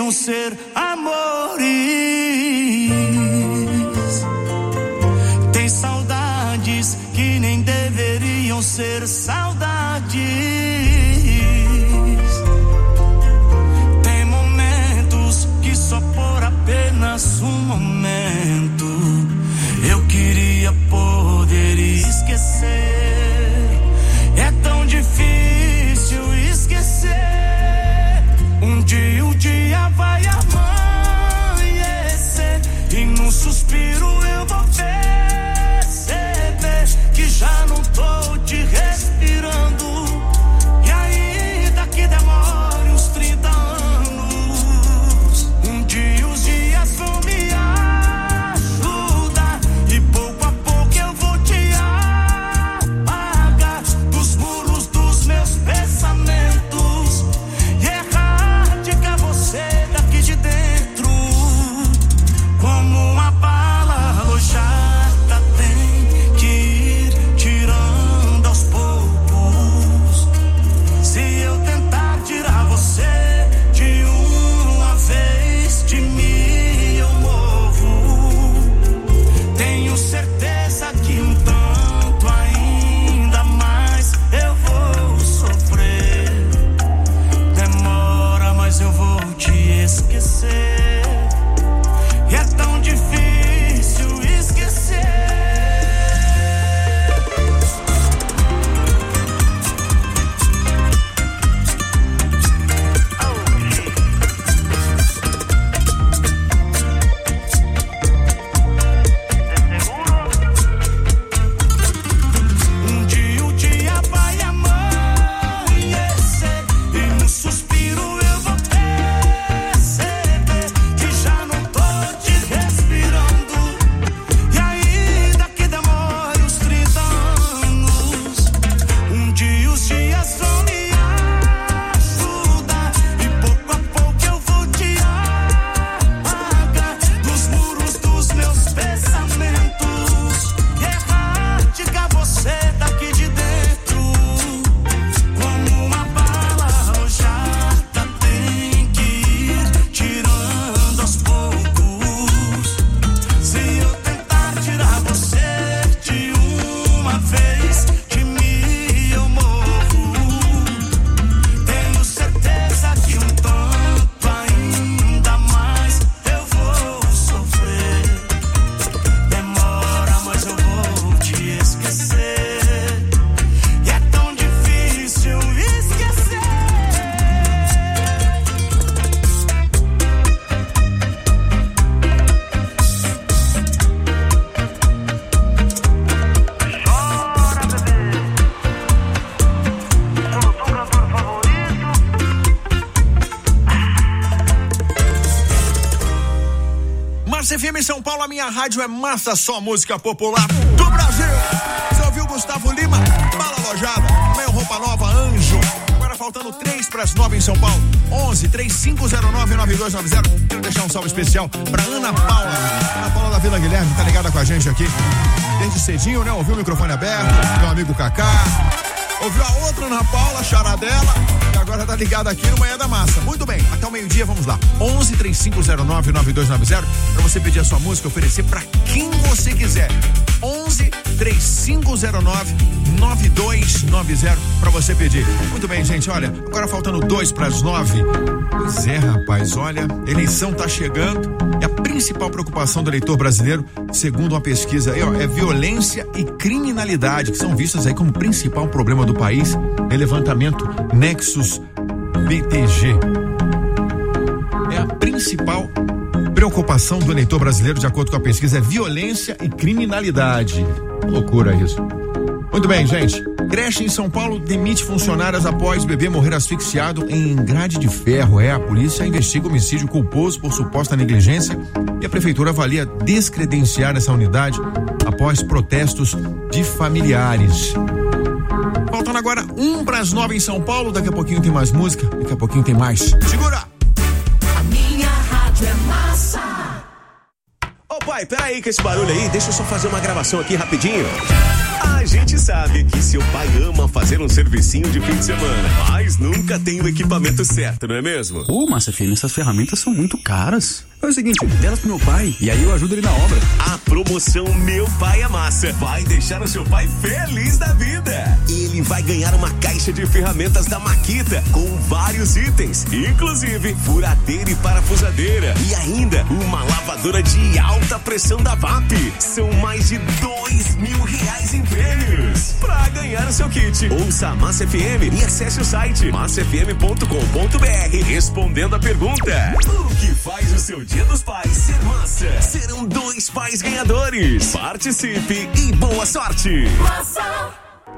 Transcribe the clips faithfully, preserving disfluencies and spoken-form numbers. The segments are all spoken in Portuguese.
deveriam ser amores. Tem saudades que nem deveriam ser saudades. Tem momentos que só por apenas um momento eu queria poder esquecer. É tão difícil esquecer. Um dia, um dia vai amanhecer e num suspiro eu vou perceber que já não tô te respirando. E ainda que demore uns trinta anos, um dia os dias vão me ajudar e pouco a pouco eu vou te apagar dos muros dos meus pensamentos e erradicar você daqui de dentro. Como uma bala alojada tem que ir tirando aos poucos. Se eu tentar tirar você de uma vez, de mim eu morro. Tenho certeza que um tanto ainda mais eu vou sofrer. Demora, mas eu vou te esquecer. E é tão difícil esquecer. Um dia, um dia vai amanhecer e no suspiro eu vou perceber que já não tô te respirando. E ainda que demore uns trinta anos, um dia os dias vão me ajudar e pouco a pouco eu vou te apagar dos muros dos meus pensamentos e erradicar você daqui de dentro. Como uma bala alojada tem que ir tirando aos poucos. Se eu tentar tirar você de uma vez, de mim eu morro. Tenho certeza que um tanto ainda mais eu vou sofrer. Demora, mas eu vou te esquecer. E é tão difícil esquecer. Chora, bebê. Eu não tô cantor favorito. Massa F M São Paulo, a minha rádio é massa, só música popular do Brasil. Você ouviu Gustavo Lima? Bala alojada. Meu roupa nova, Anjo. Agora faltando três para as nove em São Paulo. onze, três cinco zero nove, nove dois nove zero. Quero deixar um salve especial pra Ana Paula. Ana Paula da Vila Guilherme, tá ligada com a gente aqui desde cedinho, né? Ouviu o microfone aberto, meu amigo Cacá. Ouviu a outra Ana Paula, charadela, e agora tá ligada aqui no Manhã da Massa. Muito bem, até o meio-dia, vamos lá. onze, três cinco zero nove, nove dois nove zero, pra você pedir a sua música, oferecer pra quem você quiser. onze, três cinco zero nove, nove dois nove zero, pra você pedir. Muito bem, gente, olha, agora faltando dois pras nove. Pois é, rapaz, olha, eleição tá chegando e a principal preocupação do eleitor brasileiro, segundo uma pesquisa aí, ó, é violência e criminalidade, que são vistas aí como principal problema do país, em levantamento Nexus B T G. É a principal preocupação do eleitor brasileiro, de acordo com a pesquisa, é violência e criminalidade. Loucura isso. Muito bem, gente. Creche em São Paulo demite funcionárias após bebê morrer asfixiado em grade de ferro. É, a polícia investiga homicídio culposo por suposta negligência e a prefeitura avalia descredenciar essa unidade após protestos de familiares. Faltando agora um para as nove em São Paulo. Daqui a pouquinho tem mais música, daqui a pouquinho tem mais. Segura! A minha rádio é massa. pai, peraí com esse barulho aí, deixa eu só fazer uma gravação aqui rapidinho. A gente sabe que seu pai ama fazer um servicinho de fim de semana, mas nunca tem o equipamento certo, não é mesmo? Ô, Massa F M, essas ferramentas são muito caras. É o seguinte, delas pro meu pai e aí eu ajudo ele na obra. A promoção Meu Pai Amassa vai deixar o seu pai feliz da vida. Ele vai ganhar uma caixa de ferramentas da Makita com vários itens, inclusive furadeira e parafusadeira e ainda uma lavadora de alta pressão da V A P. São mais de dois mil reais em prêmios. Pra ganhar o seu kit, ouça a Massa F M e acesse o site massa f m ponto com ponto b r respondendo a pergunta: o que faz o seu Dia dos Pais ser massa? Serão dois pais ganhadores. Participe e boa sorte. Massa.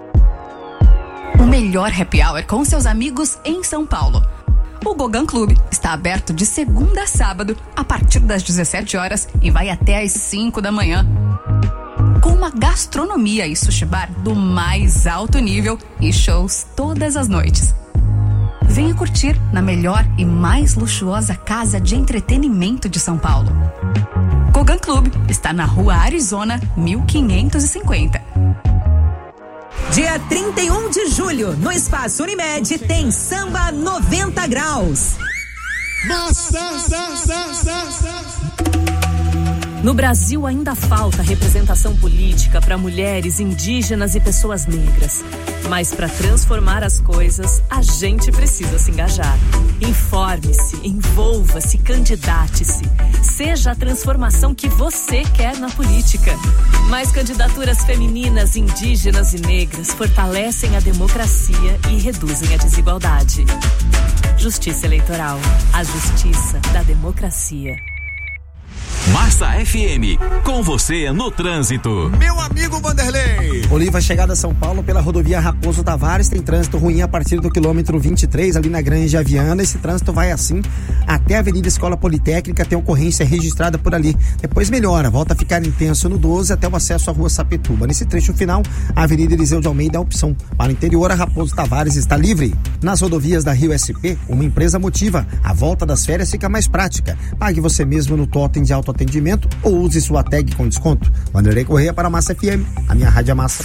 O melhor happy hour com seus amigos em São Paulo. O Gogan Club está aberto de segunda a sábado a partir das dezessete horas e vai até às cinco da manhã. Com uma gastronomia e sushi bar do mais alto nível e shows todas as noites. Venha curtir na melhor e mais luxuosa casa de entretenimento de São Paulo. Gogan Club está na Rua Arizona, mil quinhentos e cinquenta. Dia trinta e um de julho, no Espaço Unimed, tem Samba noventa graus. Massa, sa, sa, sa, sa. No Brasil ainda falta representação política para mulheres, indígenas e pessoas negras. Mas para transformar as coisas, a gente precisa se engajar. Informe-se, envolva-se, candidate-se. Seja a transformação que você quer na política. Mais candidaturas femininas, indígenas e negras fortalecem a democracia e reduzem a desigualdade. Justiça Eleitoral. A justiça da democracia. Massa F M, com você no trânsito. Meu amigo Vanderlei. Oliva, chegada a São Paulo pela rodovia Raposo Tavares, tem trânsito ruim a partir do quilômetro vinte e três, ali na Granja Viana. Esse trânsito vai assim até a Avenida Escola Politécnica, tem ocorrência registrada por ali. Depois melhora, volta a ficar intenso no doze até o acesso à Rua Sapetuba. Nesse trecho final, a Avenida Eliseu de Almeida é a opção. Para o interior, a Raposo Tavares está livre. Nas rodovias da Rio S P, uma empresa motiva. A volta das férias fica mais prática. Pague você mesmo no totem de autoatendimento ou use sua tag com desconto. Vanderlei Correia para a Massa F M, a minha rádio é Massa.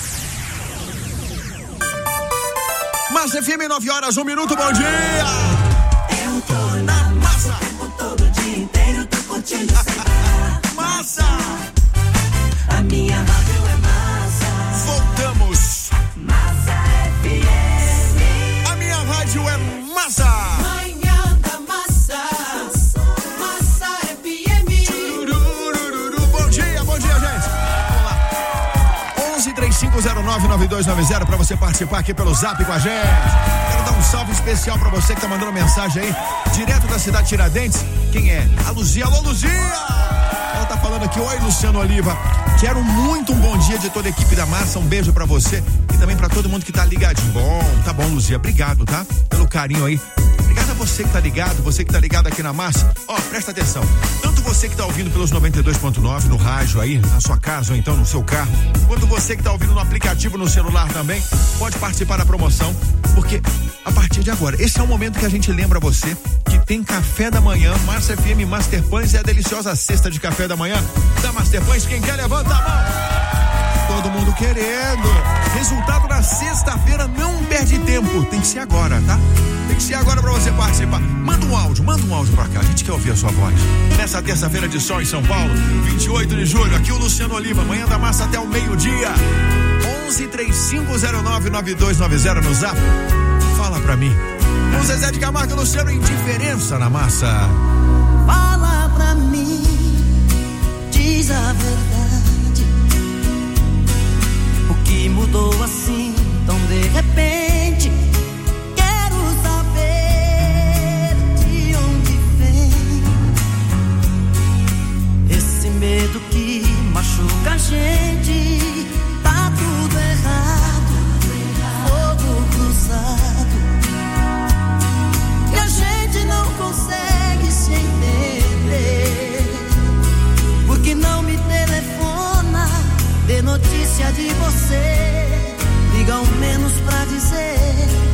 Massa F M, nove horas, um minuto, bom dia! Eu tô na massa, o tempo todo, o dia inteiro, tô curtindo sem parar. Massa! A minha rádio é Massa. Voltamos! Massa F M. A minha rádio é Massa! Manhã da Massa. Massa F M. Tururururu. Bom dia, bom dia, gente! Vamos lá. onze três cinco zero nove nove dois nove zero para você participar aqui pelo Zap com a gente. Quero dar um salve especial pra você que tá mandando mensagem aí, direto da cidade de Tiradentes. Quem é? A Luzia. Alô, Luzia! Ela tá falando aqui, oi, Luciano Oliva. Quero muito um bom dia de toda a equipe da Massa. Um beijo pra você e também pra todo mundo que tá ligadinho. Bom, tá bom, Luzia. Obrigado, tá? Pelo carinho aí. Obrigado a você que tá ligado, você que tá ligado aqui na Massa. Ó, presta atenção. Tanto você que tá ouvindo pelos noventa e dois ponto nove no rádio aí, na sua casa ou então no seu carro, quanto você que tá ouvindo no aplicativo no celular também, pode participar da promoção, porque a partir de agora, esse é o momento que a gente lembra você que tem café da manhã, Massa F M Master Pães é a deliciosa cesta de café da manhã da Master Pães. Quem quer, levanta a mão. Todo mundo querendo. Resultado na sexta-feira, não perde tempo. Tem que ser agora, tá? Tem que ser agora pra você participar. Manda um áudio, manda um áudio pra cá. A gente quer ouvir a sua voz. Nessa terça-feira de sol em São Paulo, vinte e oito de julho, aqui o Luciano Oliva, manhã da Massa até o meio-dia. onze três cinco zero nove nove dois nove zero no Zap. Fala pra mim. O Zezé de Camargo e Luciano, indiferença na Massa. Fala pra mim, diz a verdade. O que mudou assim, tão de repente? Quero saber de onde vem esse medo que machuca a gente. Tá tudo errado, fogo cruzado, e a gente não consegue se entender. Por que não me telefona, dê notícia de você, liga ao menos pra dizer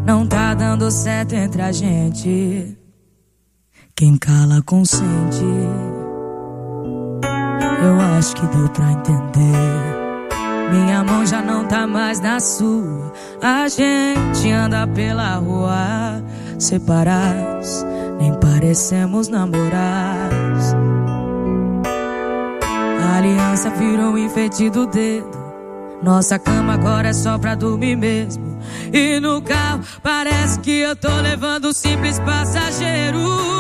não tá dando certo entre a gente. Quem cala consente. Eu acho que deu pra entender. Minha mão já não tá mais na sua. A gente anda pela rua separados, nem parecemos namorados. A aliança virou um enfeite do dedo. Nossa cama agora é só pra dormir mesmo. E no carro parece que eu tô levando um simples passageiro.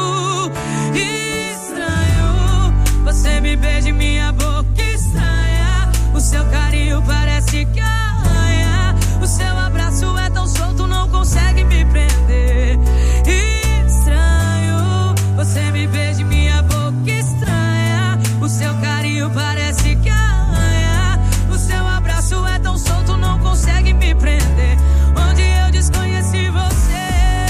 Estranho, você me beija em minha boca estranha. O seu carinho parece que arranha. O seu abraço é tão solto, não consegue me prender. Estranho, você me beija em minha boca estranha. O seu carinho parece que arranha. O seu abraço é tão solto, não consegue me prender. Onde eu desconheci você.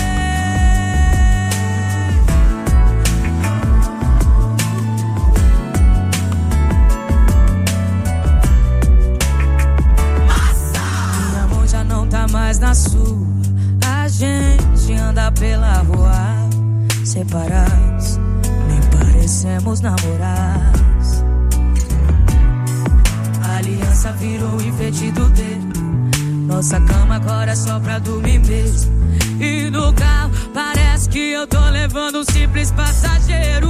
Minha mão já não tá mais na sua. A gente anda pela rua separados, nem parecemos namorados. A aliança virou enfeite do dedo. Nossa cama agora é só pra dormir mesmo. E no carro parece que eu tô levando um simples passageiro.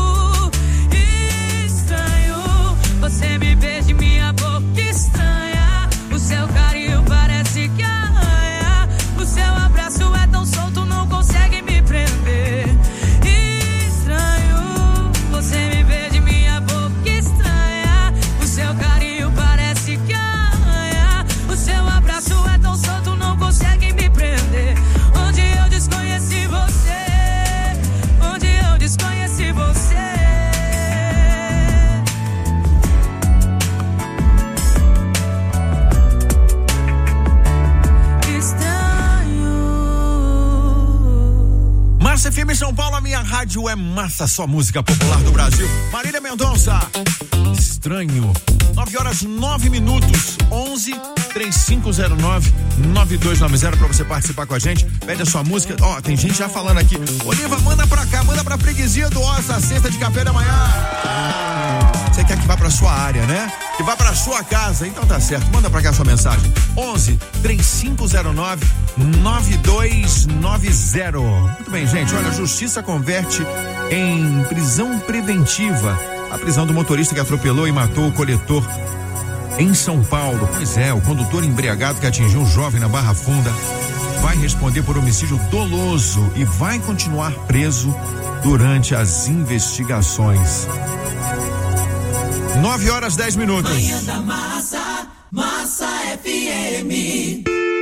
Estranho, você me beija em minha boca estranha. O seu carinho parece que arranha. O seu abraço é tão solto, não consegue me prender. Estranho, você me beija em minha boca estranha. O seu carinho parece que arranha. O seu abraço é tão solto, não consegue me prender. Onde eu desconheci você. Onde eu desconheci você. Massa F M São Paulo, a minha rádio é massa, só música popular do Brasil. Marília Mendonça, Estranho. nove horas nove minutos, onze, três cinco zero nove, nove dois nove zero pra você participar com a gente. Pede a sua música. Ó, oh, tem gente já falando aqui. Oliva, manda pra cá, manda pra freguesia do Ossa, sexta de café da manhã. Você quer que vá pra sua área, né? Que vá pra sua casa, então tá certo. Manda pra cá a sua mensagem. onze, três cinco zero nove, nove dois nove zero. Muito bem, gente. Olha, a justiça converte em prisão preventiva a prisão do motorista que atropelou e matou o coletor em São Paulo. Pois é, o condutor embriagado que atingiu um jovem na Barra Funda vai responder por homicídio doloso e vai continuar preso durante as investigações. nove horas dez minutos. Manhã da Massa, Massa F M.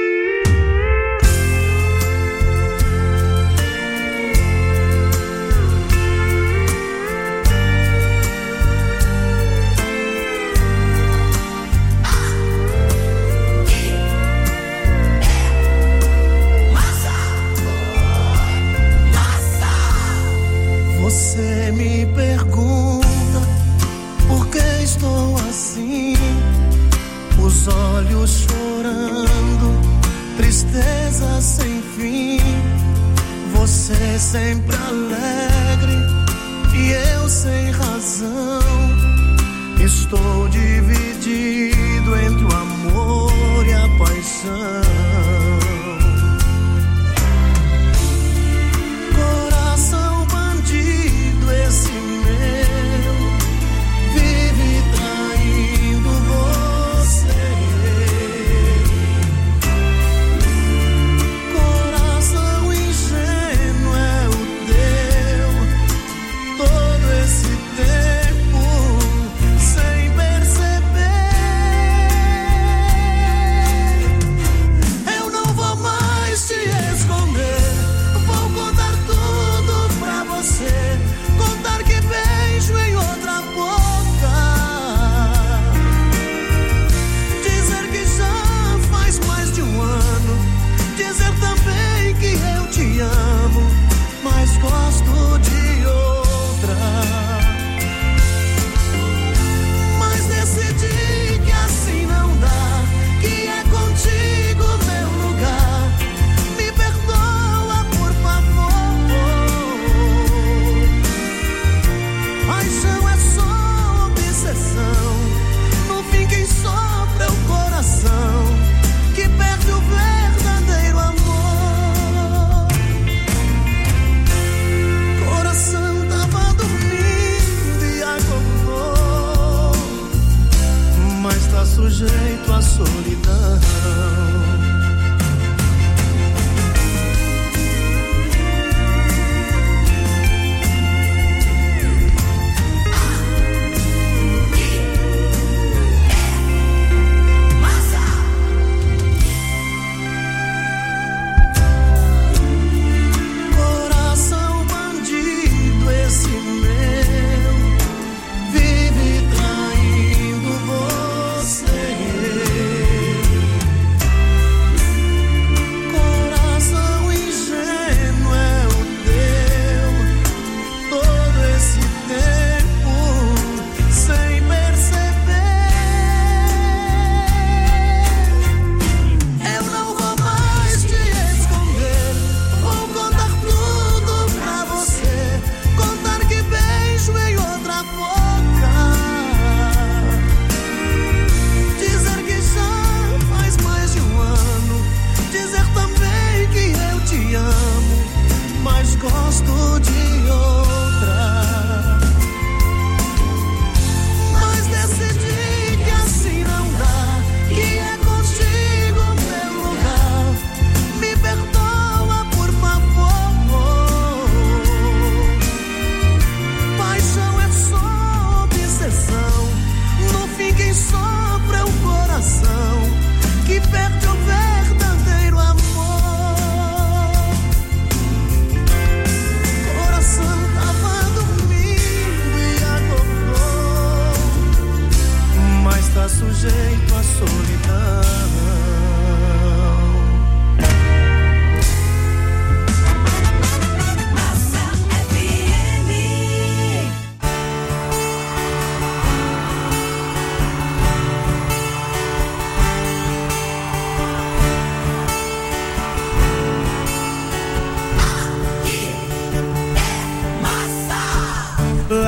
Você me pergunta por que estou assim, os olhos chorando, tristeza sem fim. Você sempre alegre e eu sem razão. Estou dividido entre o amor e a paixão. Esse meu vive traindo você. Coração ingênuo é o teu. Todo esse tempo sem perceber.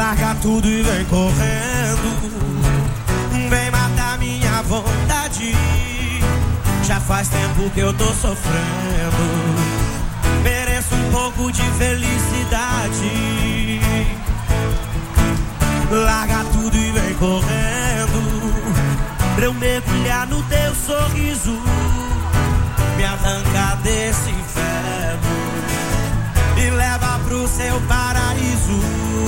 Larga tudo e vem correndo, vem matar minha vontade. Já faz tempo que eu tô sofrendo, mereço um pouco de felicidade. Larga tudo e vem correndo, pra eu mergulhar no teu sorriso, me arranca desse inferno, me leva pro seu paraíso.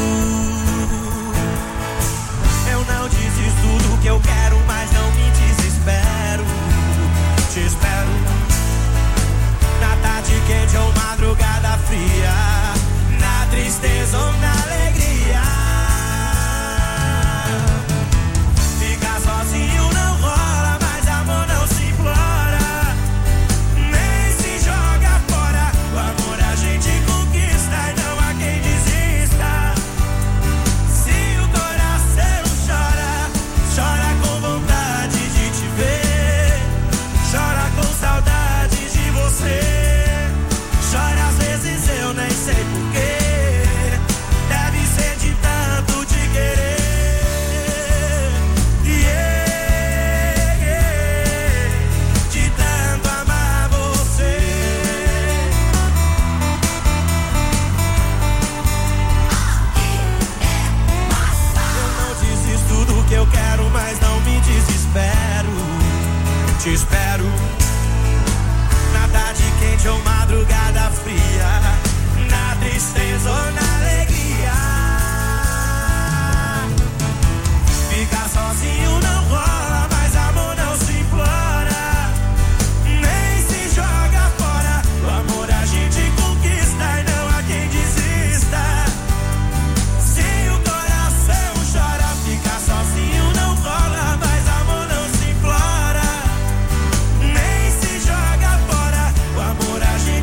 Eu não desisto do que eu quero, mas não me desespero. Te espero na tarde quente ou madrugada fria, na tristeza ou na alegria. Ficar sozinho não rola, mas amor não se implora, nem se joga fora. O amor a gente conquista e não há quem desista. Se o coração chora, chora com vontade de te ver, chora com saudade de você, chora às vezes eu nem sei porquê, deve ser de tanto te querer. Yeah, yeah, de tanto amar você. Eu não desisto do que eu quero, mas não me desespero. Te espero na tarde quente ou madrugada fria, na tristeza ou na alegria. Ficar sozinho não rola, mas amor não se implora, nem se joga fora. O amor a gente conquista e não há quem desista. Se o coração chora, ficar sozinho não rola, mas amor não se implora, nem se joga fora. O amor a gente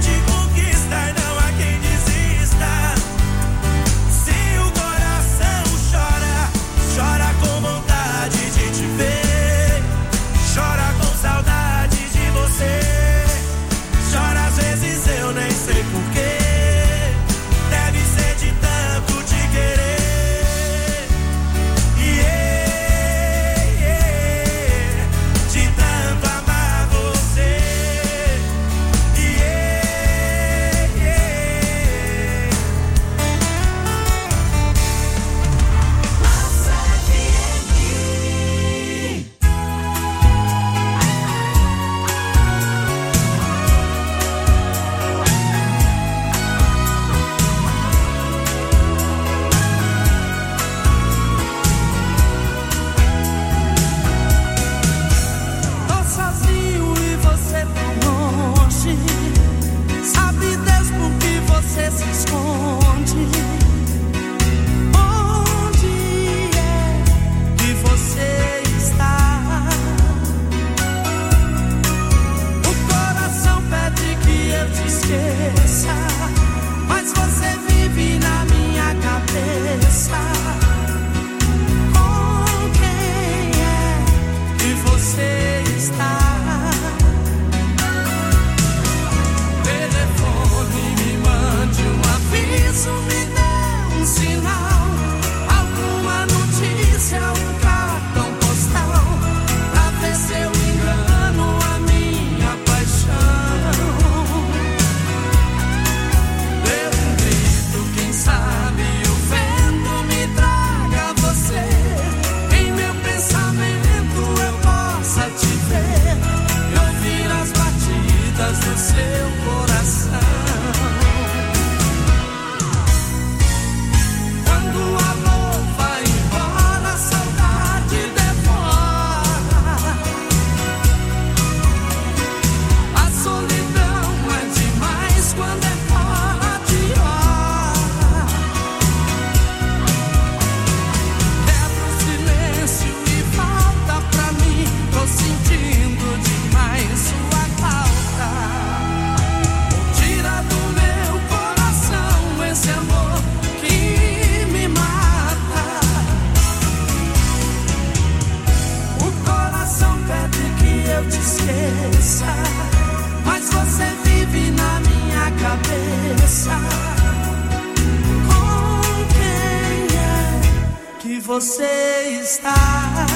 você está.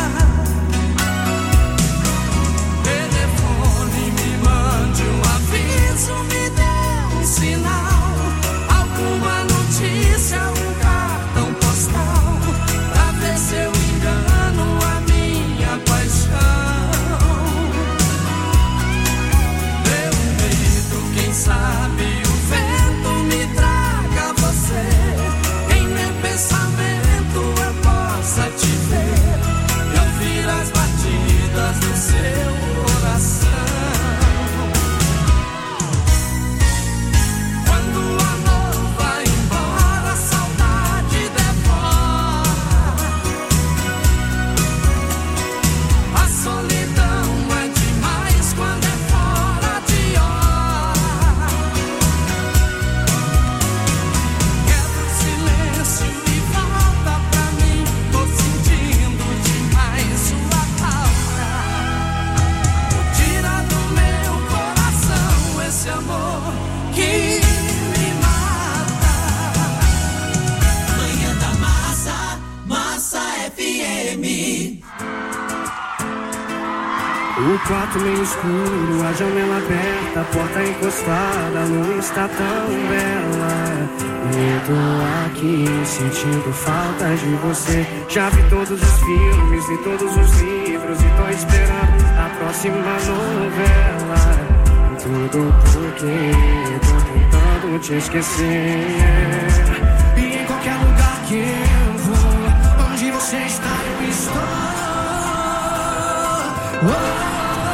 Telefone, me mande um aviso, me dê um sinal, alguma notícia, um cartão postal, pra ver se eu engano a minha paixão. Dê um grito, quem sabe o vento me traga você, em meu pensamento eu possa te ver e ouvir as batidas do seu coração. Quando o amor vai embora, a saudade devora, a solidão é demais quando é fora de hora. Quebra o silêncio e volta pra mim, tô sentindo demais sua falta. Tira do meu coração esse amor que me mata. Manhã da Massa, Massa F M. O quarto meio escuro, a janela aberta, a porta encostada, a lua está tão bela. Eu tô aqui sentindo falta de você. Já vi todos os filmes e todos os livros e tô esperando a próxima novela. Tudo porque tô tentando te esquecer. E em qualquer lugar que eu vou, onde você está eu estou. Oh.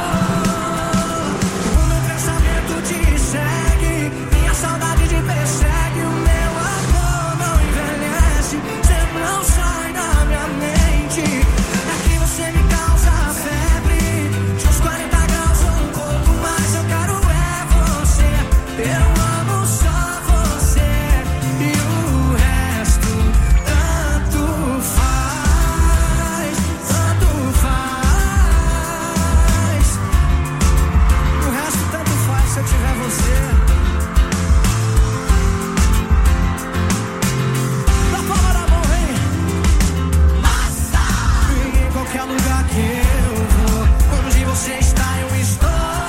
O meu pensamento te segue, minha saudade te persegue, o meu amor não envelhece, você não sai da minha mente. É que você me causa febre, de uns quarenta graus ou um pouco mais, eu quero é você. Eu amo só você e o resto tanto faz, tanto faz. O resto tanto faz se eu tiver você. Na palma da mão, vem. Massa! E em qualquer lugar que eu vou, onde você está eu estou.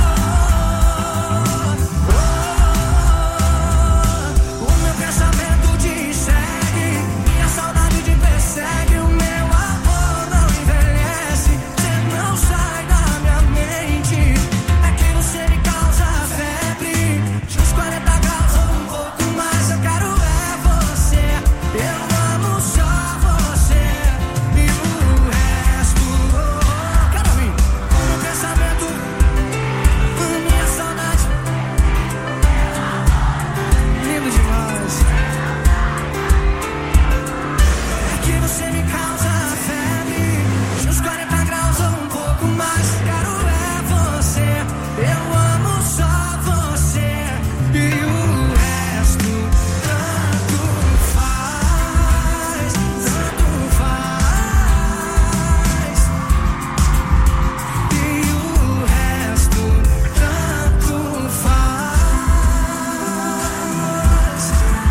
Oh, o meu pensamento te segue, minha saudade te persegue, o meu amor não envelhece, você não sai da minha mente. É que você me causa febre, de uns quarenta graus ou um pouco mais, eu quero é você. Eu amo só você e o resto. Oh, quero ouvir. O meu pensamento, a minha saudade, lindo demais. É que você me causa febre, de uns quarenta graus ou um pouco mais, quero é você. Eu amo só você e o resto tanto faz, tanto faz. E o resto tanto faz.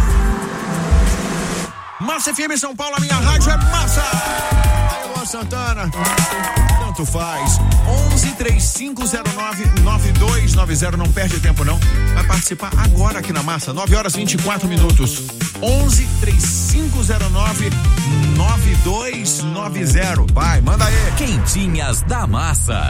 Massa F M São Paulo, a minha rádio é massa. Aí, Luan Santana, tanto faz. onze três cinco zero nove nove dois nove zero, não perde tempo não. Vai participar agora aqui na Massa, nove horas e vinte e quatro minutos. onze três cinco zero nove nove dois nove zero. Vai, manda aí. Quentinhas da Massa.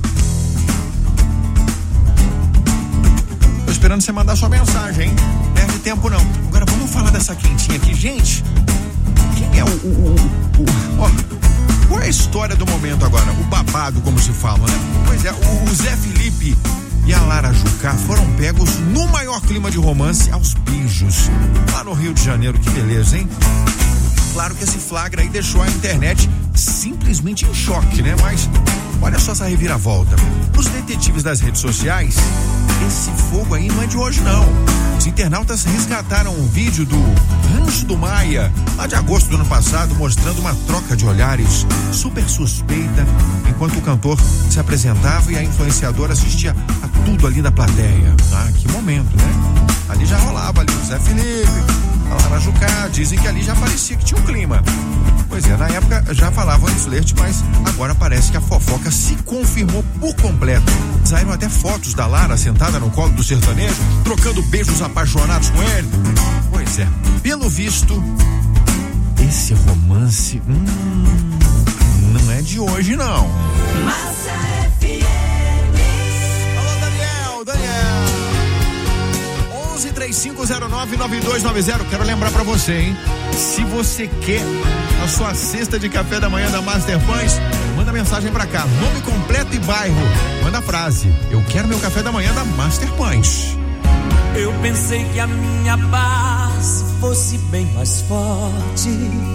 Tô esperando você mandar sua mensagem, hein? Perde tempo não. Agora vamos falar dessa quentinha aqui, gente. Quem é o... o, o, o ó, qual é a história do momento agora? O babado, como se fala, né? Pois é, o, o Zé Felipe e a Lara Jucá foram pegos no maior clima de romance, aos beijos, lá no Rio de Janeiro. Que beleza, hein? Claro que esse flagra aí deixou a internet simplesmente em choque, né? Mas olha só essa reviravolta. Os detetives das redes sociais, esse fogo aí não é de hoje não. Os internautas resgataram um vídeo do Rancho do Maia, lá de agosto do ano passado, mostrando uma troca de olhares super suspeita, enquanto o cantor se apresentava e a influenciadora assistia a tudo ali da plateia. Ah, que momento, né? ali já rolava ali o Zé Felipe, a Lara Jucá, dizem que ali já parecia que tinha um clima. Pois é, na época já falavam em flerte, mas agora parece que a fofoca se confirmou por completo. Saíram até fotos da Lara sentada no colo do sertanejo, trocando beijos apaixonados com ele. Pois é, pelo visto, esse romance hum, não é de hoje, não. Massa F M. Alô, Daniel, Daniel. onze três cinco zero nove nove dois nove zero. Quero lembrar pra você, hein? Se você quer a sua cesta de café da manhã da Master Pães, manda mensagem pra cá, nome completo e bairro. Manda a frase: eu quero meu café da manhã da Master Pães. Eu pensei que a minha base fosse bem mais forte,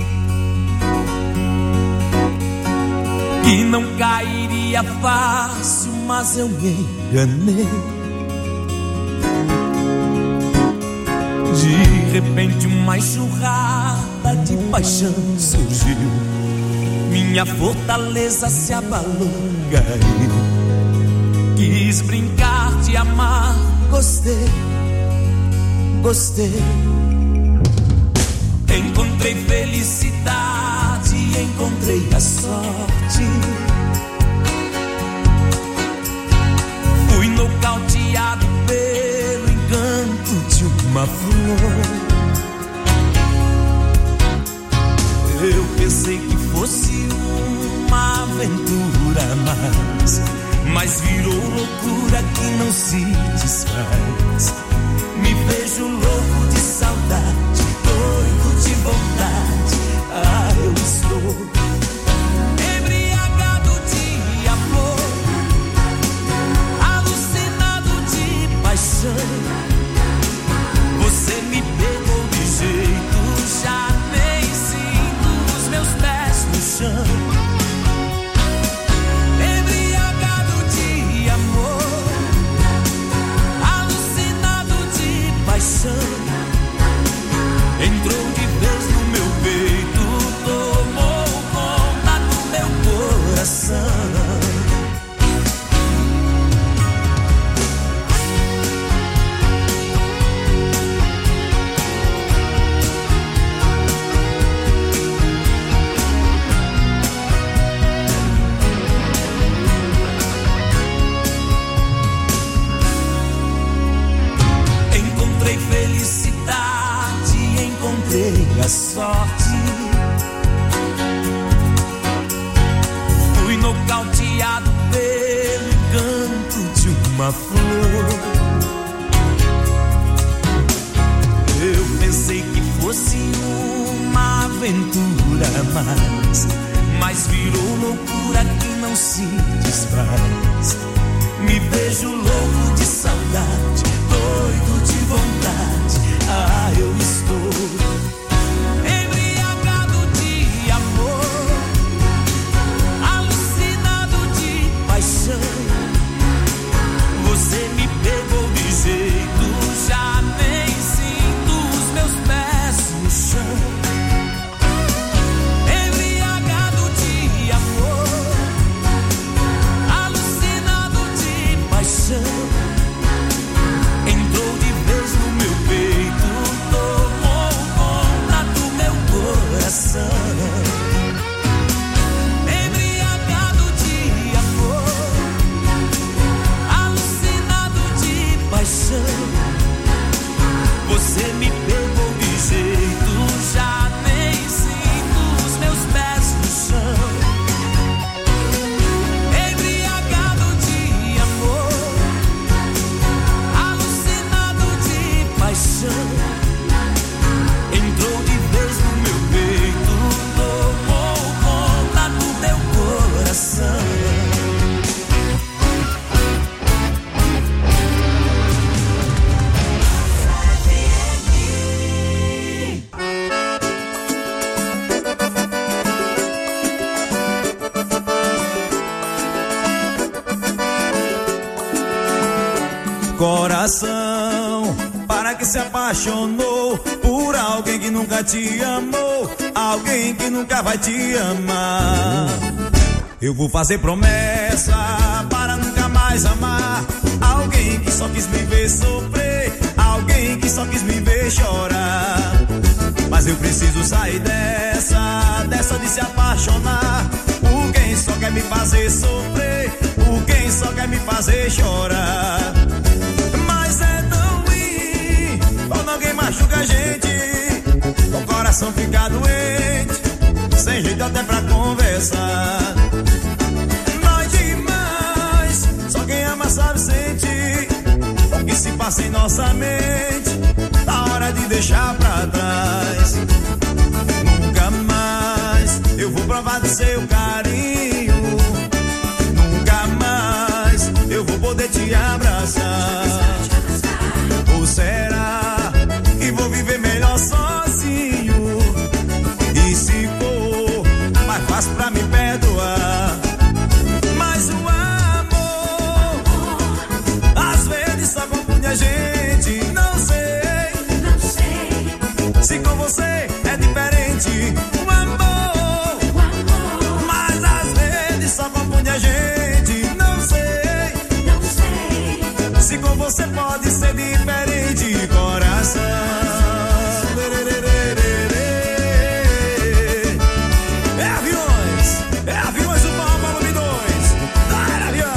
que não cairia fácil, mas eu me enganei. De repente uma enxurrada de paixão surgiu, minha fortaleza se abalou, caiu. Quis brincar, te amar, gostei, gostei. Encontrei felicidade, encontrei a sorte. Fui nocauteado pelo encanto de uma flor. Eu pensei que fosse uma aventura, mas, mas virou loucura que não se desfaz. Me vejo louco de saudade, doido de vontade. Ah, eu estou embriagado de amor, alucinado de paixão. Você me pegou de jeito, já nem sinto os meus pés no chão. Embriagado de amor, alucinado de paixão. Entrou de vez no meu peito, tomou conta do meu coração. Encontrei felicidade, encontrei a sorte. Fui nocauteado pelo encanto de uma flor. Eu pensei que fosse uma aventura, mas, mas virou loucura que não se desfaz. Me vejo louco de saudade, doido de vontade. Ah, eu estou embriagado de amor, alucinado de paixão. Você me pegou de jeito, já nem sinto os meus pés no chão. Embriagado de amor, alucinado de paixão. Entrou de vez no meu peito, tomou conta do meu coração. Embriagado de amor, alucinado de paixão. Você me pegou de jeito, já nem sinto os meus pés no chão. Embriagado de amor, alucinado de paixão. Entrou de vez no meu peito, tomou conta do meu coração. Coração, para que se apaixonou por alguém que nunca te amou, alguém que nunca vai te amar. Eu vou fazer promessa para nunca mais amar alguém que só quis me ver sofrer, alguém que só quis me ver chorar. Mas eu preciso sair dessa, dessa de se apaixonar por quem só quer me fazer sofrer, por quem só quer me fazer chorar. Mas é tão ruim quando alguém machuca a gente, o coração fica doente, sem jeito até pra conversar. Dói demais, só quem ama sabe sentir o que se passa em nossa mente, na hora de deixar pra trás. Nunca mais eu vou provar do seu carinho, nunca mais eu vou poder te abraçar. Ou será que vou viver melhor sozinho? E se for mais fácil pra me perdoar? Mas o amor às vezes só confunde a gente. Não sei, não sei se com você é diferente. O amor, o amor, mas às vezes só confunde a gente. Não sei, não sei se com você pode ser diferente, coração. É aviões, é aviões do Paulo volume dois. Vai, avião.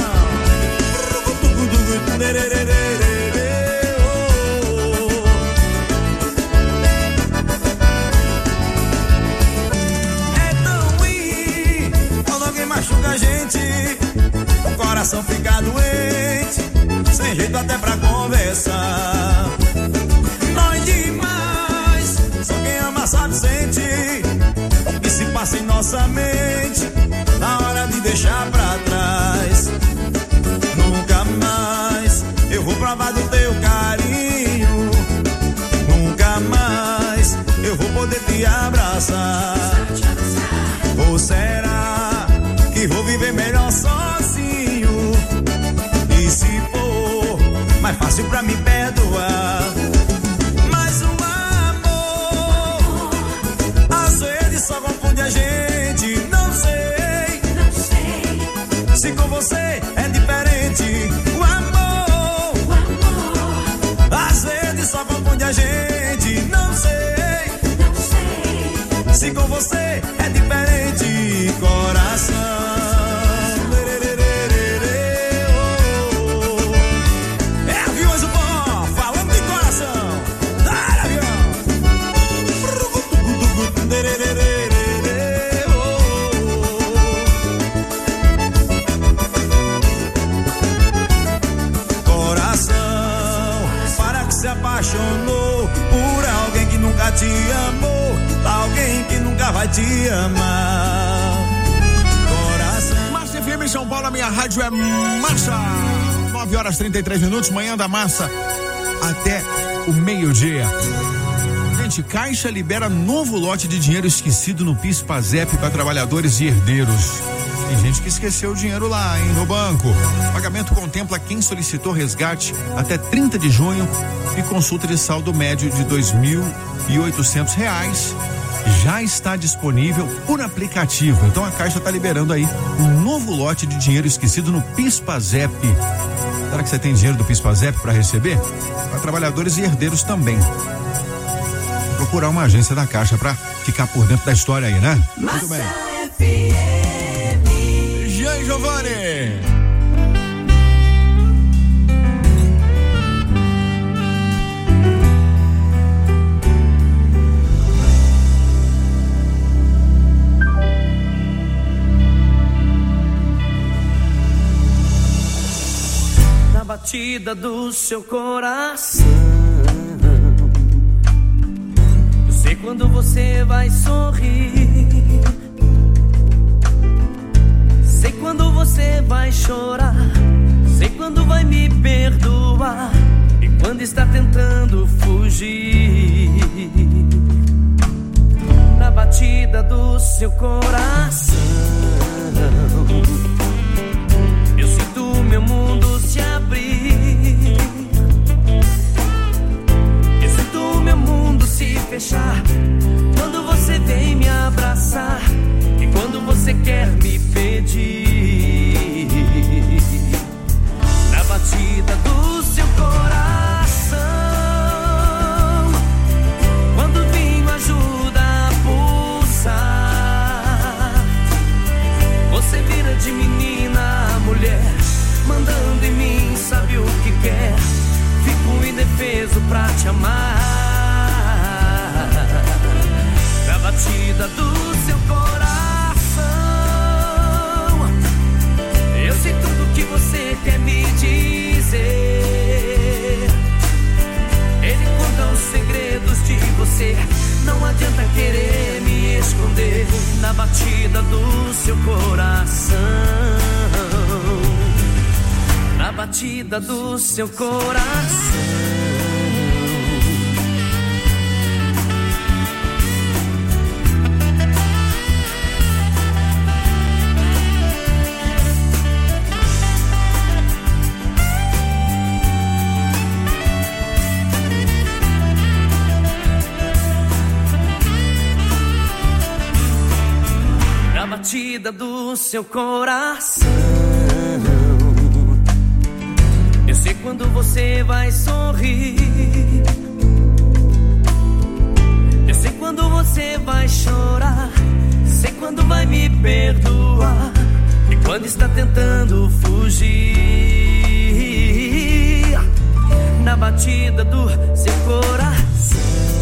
É tão ruim quando alguém machuca a gente, o coração fica doente, sem jeito até pra conversar. Dói demais, só quem ama sabe sentir o que se passa em nossa mente, na hora de deixar pra trás. Nunca mais eu vou provar do teu carinho, nunca mais eu vou poder te abraçar. Ou será que vou viver melhor sozinho? E se for mais fácil pra me perdoar? Mas o amor às vezes só confunde a gente. Não sei, não sei se com você é diferente. O amor, o amor às vezes só confunde a gente. Não sei, não sei se com você é diferente, coração. É aviões do pó, falando de coração. Vai, avião. Coração, para que se apaixonou por alguém que nunca te amou, alguém que nunca vai te amar. Coração. Massa F M São Paulo, a minha rádio é massa. nove horas e trinta e três minutos, manhã da massa até o meio-dia. Gente, Caixa libera novo lote de dinheiro esquecido no PIS/PASEP para trabalhadores e herdeiros. Tem gente que esqueceu o dinheiro lá, hein, no banco. O pagamento contempla quem solicitou resgate até trinta de junho e consulta de saldo médio de dois mil e oitocentos reais. Já está disponível por aplicativo. Então a Caixa está liberando aí um novo lote de dinheiro esquecido no PIS/PASEP. Será que você tem dinheiro do PIS/PASEP para receber? Para trabalhadores e herdeiros também. Procurar uma agência da Caixa para ficar por dentro da história aí, né? Muito bem. Jean Giovanni. Na batida do seu coração, eu sei quando você vai sorrir, sei quando você vai chorar, sei quando vai me perdoar e quando está tentando fugir. Na batida do seu coração, eu sinto meu mundo se abrir, eu sinto meu mundo se fechar quando você vem me abraçar e quando você quer me pedir. Na batida do seu coração, batida do seu coração. Eu sei tudo que você quer me dizer. Ele conta os segredos de você. Não adianta querer me esconder. Na batida do seu coração. Na batida do seu coração. Batida do seu coração. Eu sei quando você vai sorrir. Eu sei quando você vai chorar. Sei quando vai me perdoar. E quando está tentando fugir. Na batida do seu coração.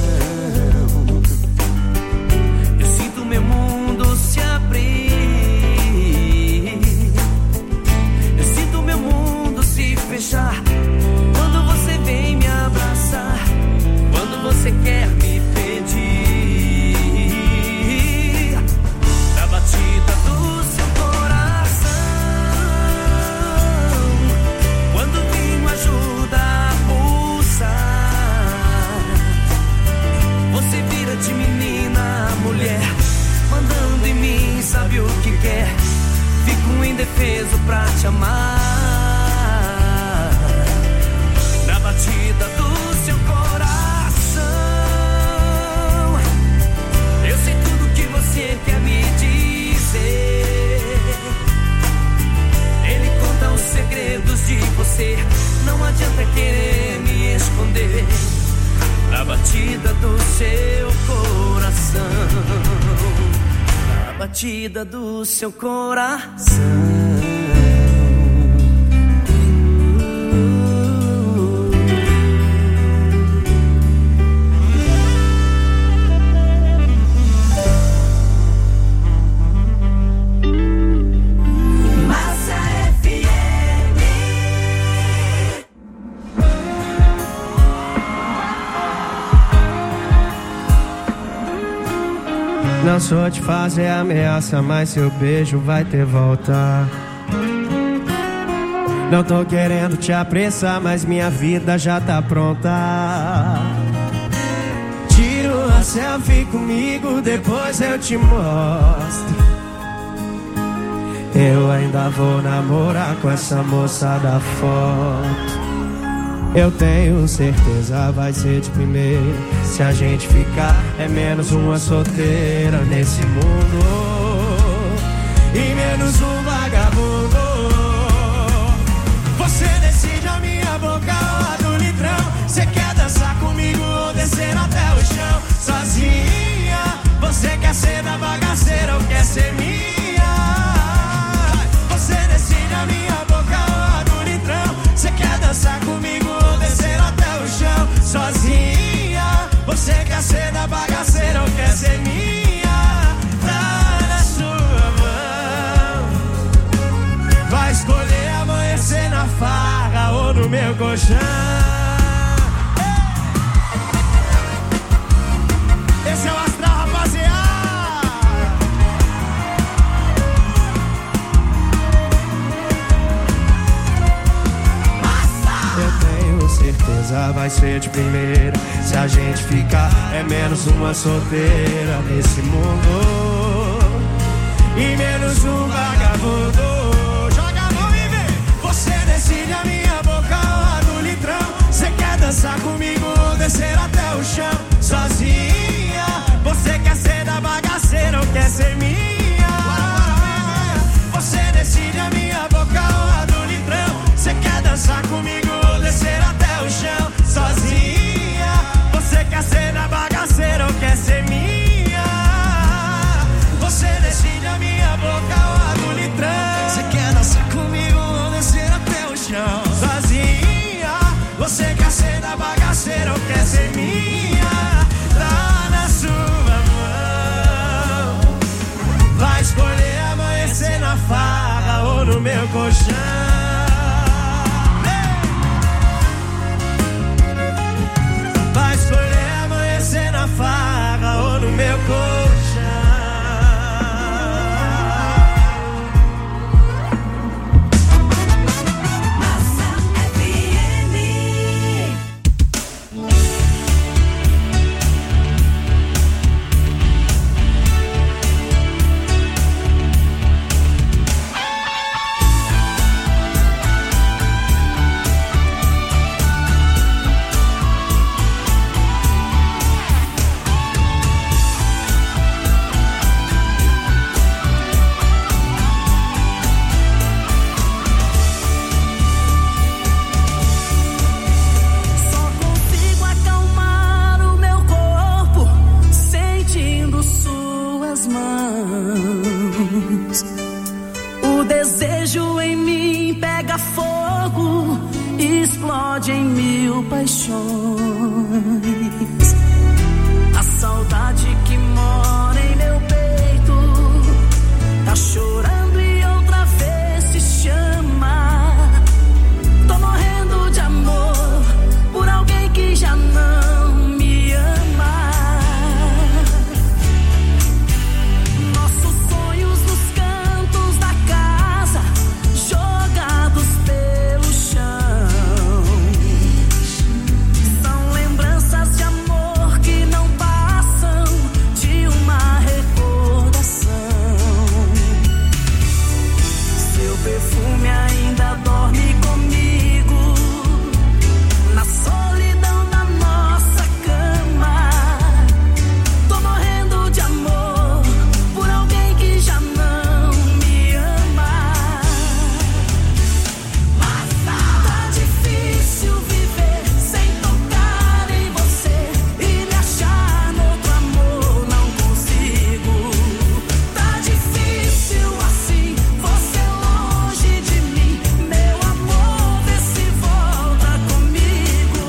Eu sinto meu mundo se abrir. Eu sinto meu mundo se fechar. Quando você vem me abraçar. Quando você quer me pedir. Na batida do seu coração. Quando o vinho ajuda a pulsar. Você vira de menina a mulher. Mandando em mim, sabe o que quer. Fico indefeso pra te amar. Na batida do seu coração. Eu sei tudo que você quer me dizer. Ele conta os segredos de você. Não adianta querer me esconder. Na batida do seu coração. Na batida do seu coração. Não sou de fazer ameaça, mas seu beijo vai ter volta. Não tô querendo te apressar, mas minha vida já tá pronta. Tira uma selfie comigo, depois eu te mostro. Eu ainda vou namorar com essa moça da foto. Eu tenho certeza vai ser de primeira. Se a gente ficar é menos uma solteira nesse mundo. E menos um vagabundo. Você decide a minha boca ou a do litrão. Você quer dançar comigo ou descer até o chão. Sozinha, você quer ser da bagaceira ou quer ser minha. Você decide a minha boca ou a do litrão. Você quer dançar comigo ou descer até o chão. Sozinha, você quer ser da bagaceira ou quer ser minha. Tá na sua mão. Vai escolher amanhecer na farra ou no meu colchão. Esse é o astral, rapaziada. Certeza vai ser de primeira. Se a gente ficar é menos uma solteira nesse mundo. E menos um vagabundo. Joga a mão e vem. Você decide a minha boca ou a do litrão. Você quer dançar comigo ou descer até o chão. Sozinha, você quer ser da bagaceira ou quer ser minha. Você decide a minha boca ou a do litrão. Você quer dançar comigo ou descer até o chão. Sozinha, você quer ser da bagaceira ou quer ser minha. Você decide a minha boca ou a do litrão. Você quer dançar comigo ou descer até o chão. Sozinha, você quer ser da bagaceira Vai escolher amanhecer na farra ou no meu colchão. O desejo em mim pega fogo, explode em mil paixões. A saudade que mora em meu peito tá chorando e outra vez se chama. Tô morrendo de amor por alguém que já não me ama. Nossos sonhos nos cantos da casa, jogados pelo chão, são lembranças de amor que não passam de uma recordação. Seu perfume ainda dorme comigo na solidão da nossa cama. Tô morrendo de amor por alguém que já não me ama. Mas tá difícil viver sem tocar em você e me achar no outro amor, não consigo. Tá difícil assim, você longe de mim, meu amor, vê se volta comigo.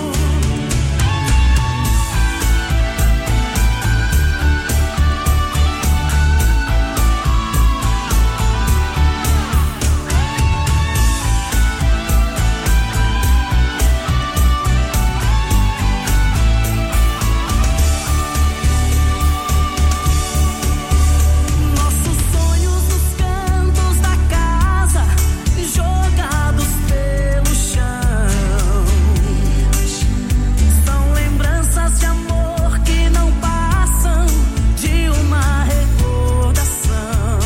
Nossos sonhos nos cantos da casa, jogados pelo chão, são lembranças de amor que não passam de uma recordação.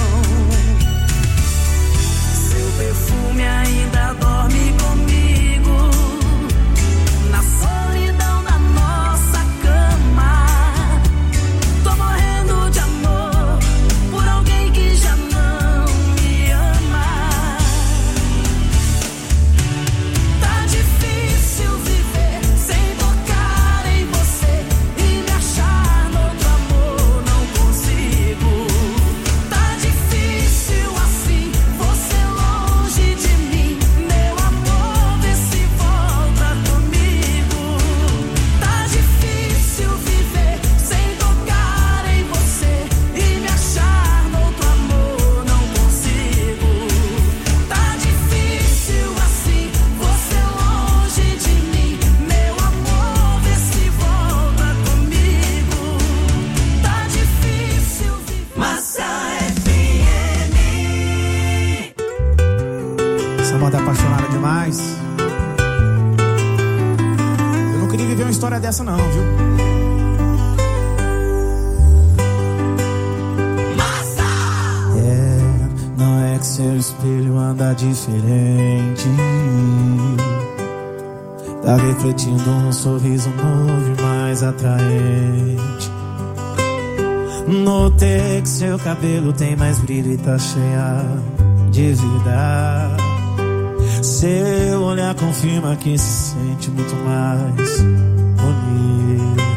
Seu perfume ainda dorme comigo na solidão da nossa cama. Tô morrendo de amor por alguém que já não me ama. Tá difícil viver sem tocar em você e me achar no outro amor, não consigo. Tá difícil assim, você longe de mim, meu amor, vê se volta comigo. Tá difícil viver sem tocar em você e me achar no outro amor, não consigo. Tá difícil assim, você longe de mim, meu amor, vê se volta comigo. Tá difícil viver. Massa F M. Essa moda é apaixonada demais. Eu não queria viver uma história dessa não, viu? É, não é que seu espelho anda diferente. Tá refletindo um sorriso novo e mais atraente. Notei que seu cabelo tem mais brilho e tá cheia de vida. Seu olhar confirma que se sente muito mais bonito.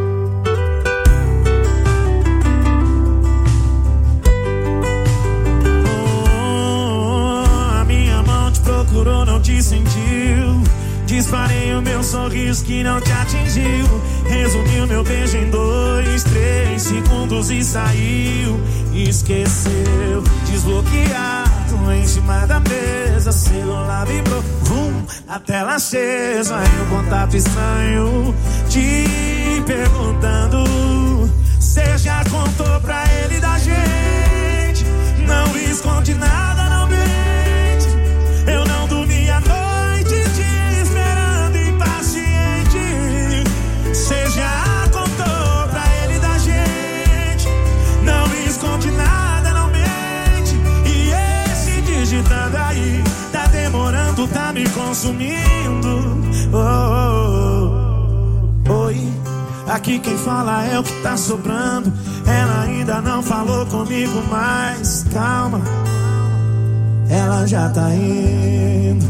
Oh, a minha mão te procurou, não te sentiu. Disparei o meu sorriso que não te atingiu. Resumiu meu beijo em dois, três segundos e saiu. Esqueceu, desbloqueado em cima da mesa, celular vibrou, vum, a tela acesa e um contato estranho te perguntando. Cê já contou pra ele da gente, não esconde nada, não mente. Eu não dormi a noite te esperando impaciente. Cê já contou pra ele da gente, não esconde nada, não mente. E esse digitando aí tá demorando, tá me consumindo. Oh, oh, oh. Oi, aqui quem fala é o que tá sobrando. Ela ainda não falou comigo, mas calma, ela já tá indo.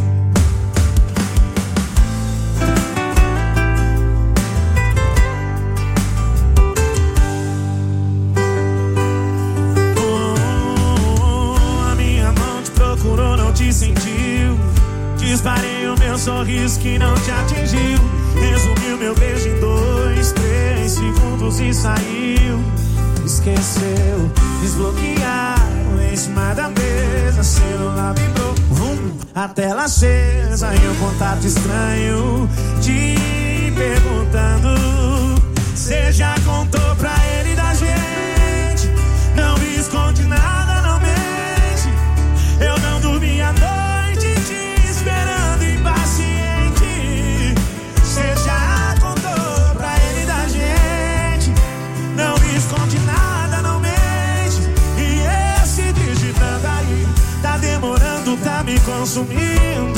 Oh, a minha mão te procurou, não te sentiu. Disparei o meu sorriso que não te atingiu. Resumiu meu beijo em dois, três segundos e saiu. Esqueceu, desbloquearam em cima da mesa, celular vibrou, vum, a tela acesa e um contato estranho te perguntando. Cê já contou pra ele da gente, não me esconde nada, não mente. Eu não dormi a noite te esperando impaciente. Cê já contou pra ele da gente, não me esconde nada, não mente. E esse digitando aí tá demorando, tá me consumindo.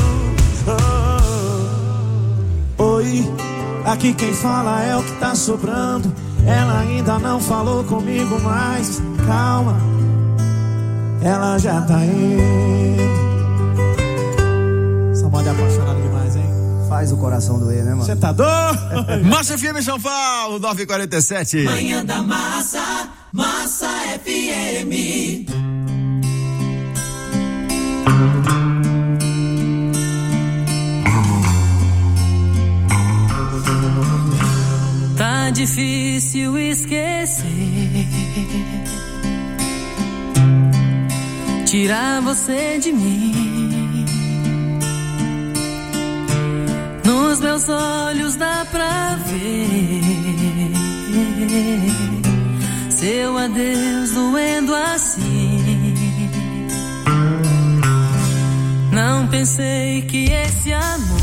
Oh, oi, aqui quem fala é o que tá sobrando. Ela ainda não falou comigo, mas calma, ela já tá indo. Essa moda é apaixonada demais, hein? Faz o coração doer, né, mano? Você tá doido? Massa F M São Paulo, nove e quarenta e sete. Manhã da Massa, Massa F M. Tá difícil esquecer, tirar você de mim. Nos meus olhos dá pra ver seu adeus doendo assim. Não pensei que esse amor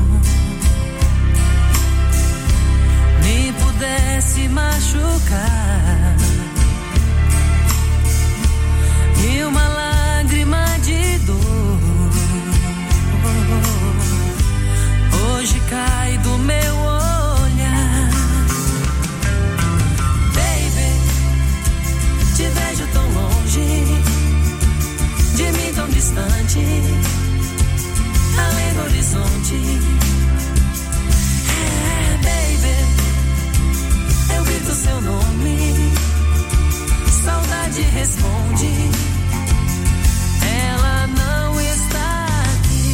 me pudesse machucar. E uma lágrima de dor hoje cai do meu olhar. Baby, te vejo tão longe, de mim tão distante, além do horizonte. É, baby, eu grito seu nome, saudade responde, ela não está aqui.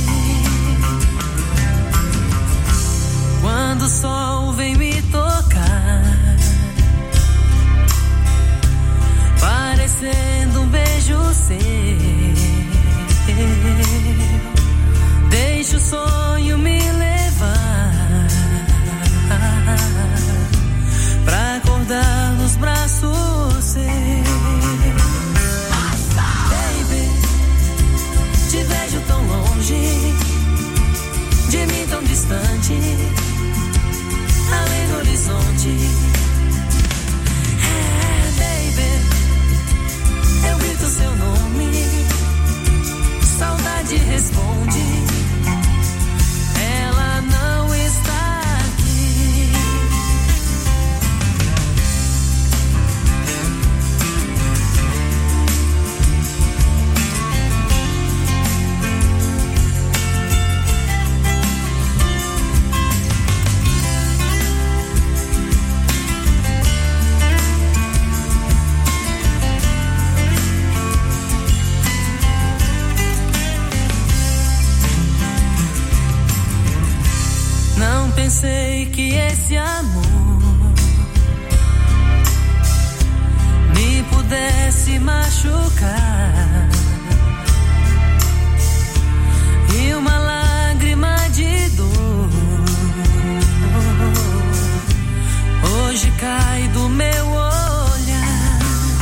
Quando o sol vem me tocar, parecendo um beijo seu, deixa o sonho me levar pra acordar nos braços seus. Baby, te vejo tão longe, de mim tão distante, além do horizonte. É, baby, eu grito seu nome, saudade responde, ela não está aqui. Pensei que esse amor me pudesse machucar. noite cai do meu olhar.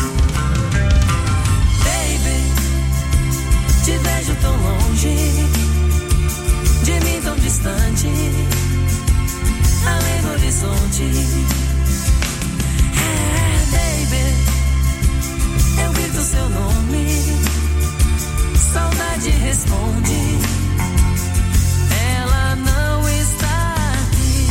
Baby, te vejo tão longe, de mim tão distante, além do horizonte. É, baby, eu grito seu nome, saudade responde, ela não está aqui.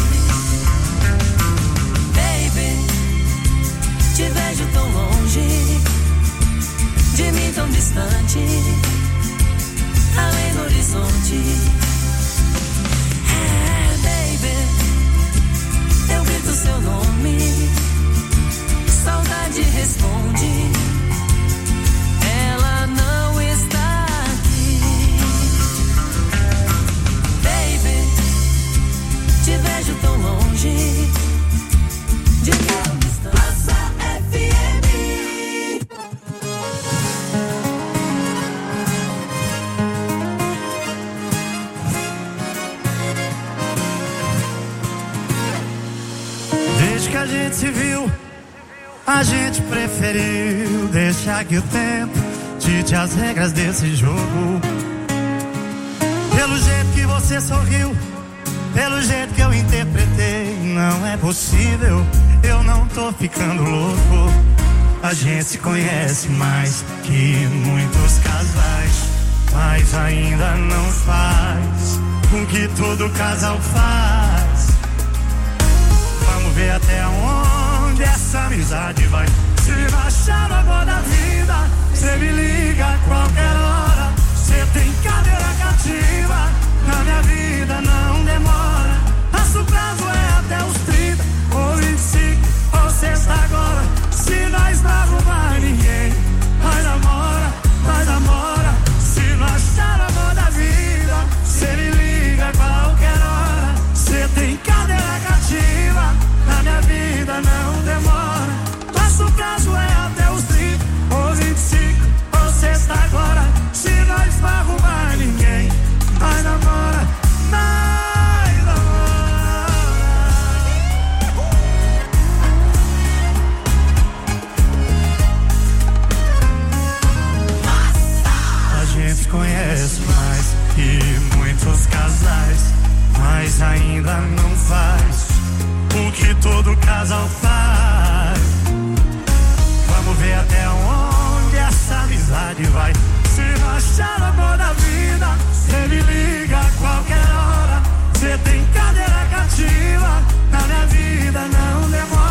Baby, te vejo tão longe, de mim tão distante, além do horizonte. É, baby, eu grito seu nome, saudade responde, ela não está aqui. Baby, te vejo tão longe, de mim tão distante. Massa F M. Desde que a gente se viu, a gente preferiu deixar que o tempo dite as regras desse jogo. Pelo jeito que você sorriu, pelo jeito que eu interpretei, não é possível, eu não tô ficando louco. A gente se conhece mais que muitos casais, mas ainda não faz o que todo casal faz. Vamos ver até